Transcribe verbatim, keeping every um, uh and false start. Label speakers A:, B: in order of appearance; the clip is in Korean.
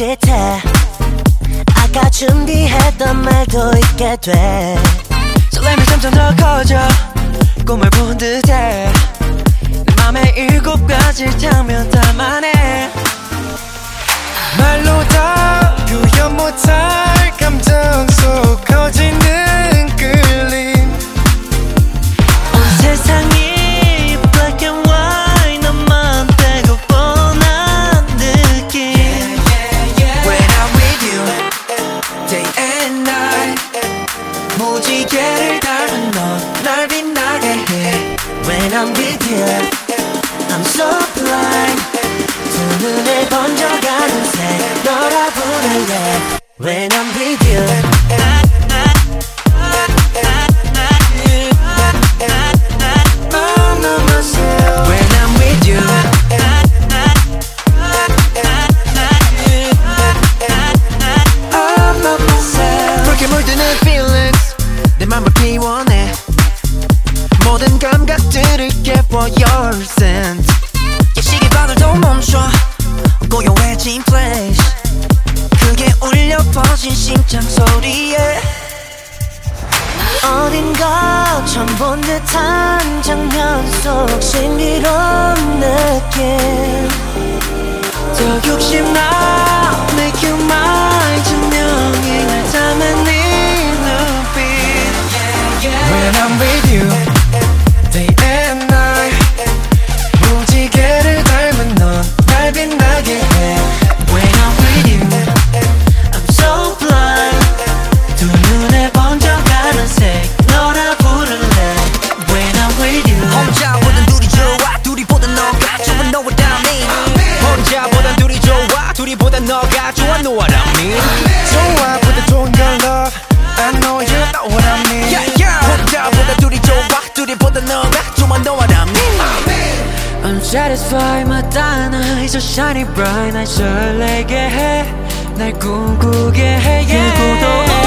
A: 멈칫해. 아까 준비했던 말도 잊게 돼.
B: 설렘이 점점 더 커져 꿈을 본 듯해. 내 맘에 일곱 가지 장면 담아내.
C: 말로 다 표현 못할 감정 속 커지는 끌림.
A: 온 세상이 black and white 너만 빼고 뻔한 느낌.
B: When I'm with you day and night 무지개를 닮은 너 날 빛나게 해.
A: When I'm with you I'm so blind. 두 눈에 번져가는 색 너라 부를래. When I'm with you
B: I'm not myself. When I'm with you I'm not myself. 붉게 물드는 feelings 내 맘을 피워내. 모든 감각들을 깨워 your scent. 시계바늘도 멈춰 고요해진 place. 크게 울려 퍼진 심장 소리에.
A: 어딘가 처음 본 듯한 장면 속 신비로운 느낌.
B: 더 욕심나 make you mine 분명히 날 담은 네 눈빛.
C: When I'm with you day and night 무지개를 닮은 넌 날 빛나게 해.
B: When I'm with you
A: I'm so blind. 두 눈에 번져가는 색 너라 부를래. When I'm with you
B: 혼자보단 둘이 좋아 둘이보단 너가 좋아 know what I mean. 혼자보단 둘이 좋아 둘이보단 너가 좋아 know what I mean.
C: 좋아보다 좋은 걸 love I know you know what I mean.
B: Yeah, yeah. 혼자보다 둘이 좋아 둘이보단 너가 좋아 know what I mean. I'm satisfied 마다는 eyes are shining bright. 날 설레게 해 날 꿈꾸게 해 yeah.
A: 그고도